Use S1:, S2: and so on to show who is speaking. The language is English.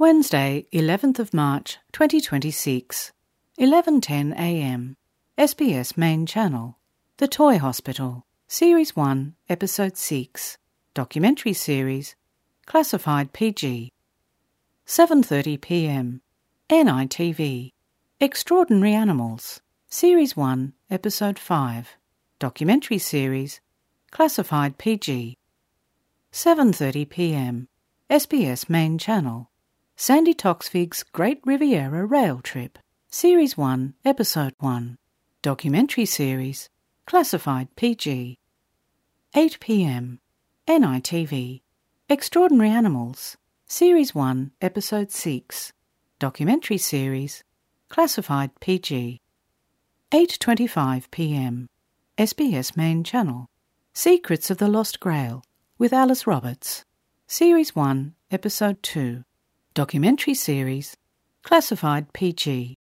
S1: Wednesday, 11th of March 2026, 11:10 a.m. SBS Main Channel. The Toy Hospital, Series 1, Episode 6. Documentary Series. Classified PG. 7:30 p.m. NITV. Extraordinary Animals, Series 1, Episode 5. Documentary Series. Classified PG. 7:30 p.m. SBS Main Channel. Sandy Toksvig's Great Riviera Rail Trip, Series 1, Episode 1. Documentary Series. Classified PG. 8 p.m. NITV. Extraordinary Animals, Series 1, Episode 6. Documentary Series. Classified PG. 8:25 p.m. SBS Main Channel. Secrets of the Lost Grail, with Alice Roberts, Series 1, Episode 2. Documentary Series. Classified PG.